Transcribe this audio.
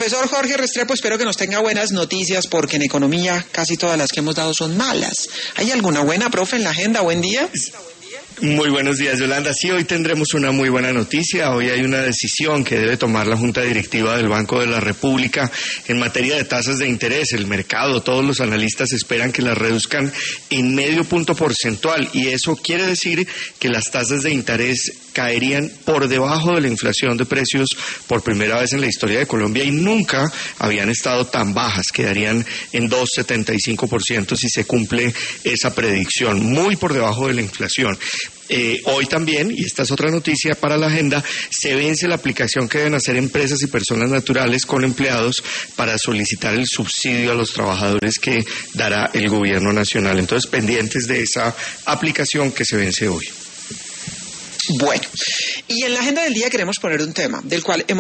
Profesor Jorge Restrepo, espero que nos tenga buenas noticias porque en economía casi todas las que hemos dado son malas. ¿Hay alguna buena, profe, en la agenda? Buen día. Muy buenos días, Yolanda. Sí, hoy tendremos una muy buena noticia. Hoy hay una decisión que debe tomar la Junta Directiva del Banco de la República en materia de tasas de interés. El mercado, todos los analistas esperan que las reduzcan en medio punto porcentual y eso quiere decir que las tasas de interés caerían por debajo de la inflación de precios por primera vez en la historia de Colombia y nunca habían estado tan bajas, quedarían en 2,75% si se cumple esa predicción, muy por debajo de la inflación. Hoy también, y esta es otra noticia para la agenda, se vence la aplicación que deben hacer empresas y personas naturales con empleados para solicitar el subsidio a los trabajadores que dará el gobierno nacional. Entonces, pendientes de esa aplicación que se vence hoy. Bueno, y en la agenda del día queremos poner un tema del cual hemos